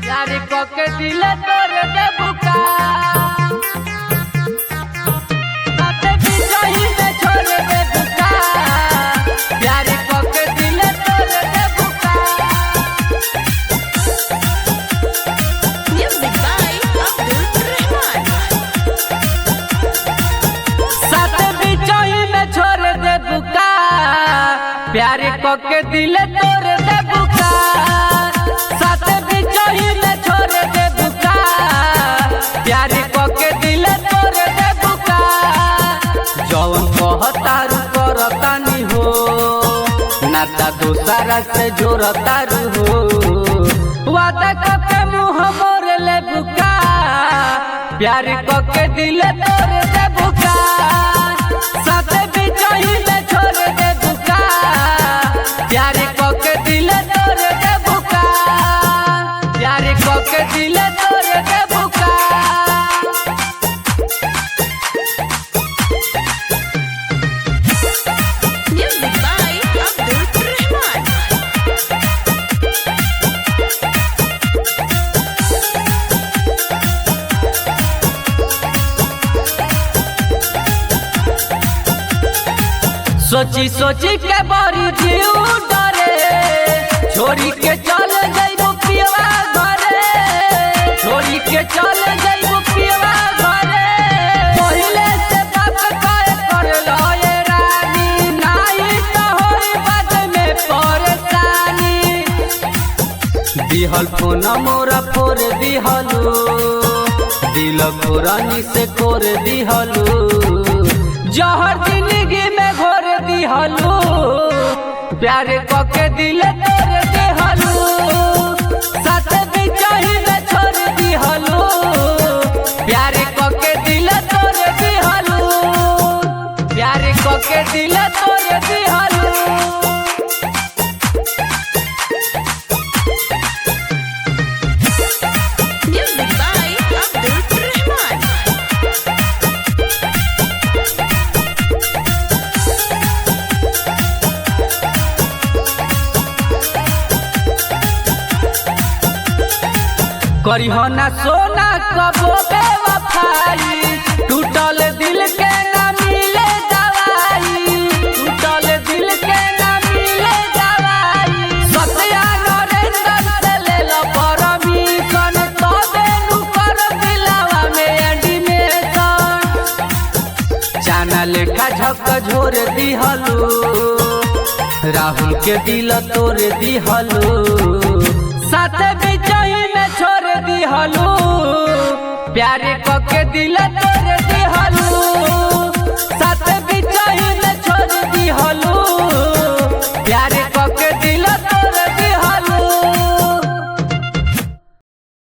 प्यार के दिल तोर दे बुका बातें बिजही में छोड़ दे बुका प्यार के दिल तोर दे बुका। Music by Abdul Rahman. साथ बिजही में छोड़ दे बुका प्यार के दिल तोर दे बुका साथ बिजही में छोड़ दे बुका प्यार के दिल तोर दे बुका। जौन कहतारू करतानी हो नाता दोसरा से जोड़तारू हो वादा के मुँह मोर ले बुका प्यार के दिल तोर दे बुका साथ बिजही में छोड़ दे बुका प्यार के दिल तोर दे बुका प्यार के दिल तोर दे बुका। Music by Abdul Rahman. सोची सोची के बड़ी जीव डरे छोड़ी के चल जाइबो पियवा घरे छोड़ी के चल जाइबो पियवा घरे पहिले से बात काय कर लए रानी नाही तो होई बाद में परेशानी। दिहल फोन मोरा फोर दिहलू दिल पुरानी से कोर दिहलू जहर जिंदगी में घोर दिहलू प्यार के दिल तोर दिहलू साथ बिजही में छोड़ दिहलू प्यार के दिल तोर दिहलू प्यार के दिल तोर दिहलू। Music by Abdul Rahman. करी हो ना सोना कबो बेवफाई टूटल दिल के ना मिले दवाई टूटल दिल के ना मिले दवाई सत्या नरेंद्र से ले लो परमिशन तो देनु कर दिलावा में एडमिशन जाना लेखा झक झोर दिहलू राहुल के दिल तोड़ दिहलू साथ बिजही में छोड़ दिहलू प्यार के दिल तोड़ दिहलू।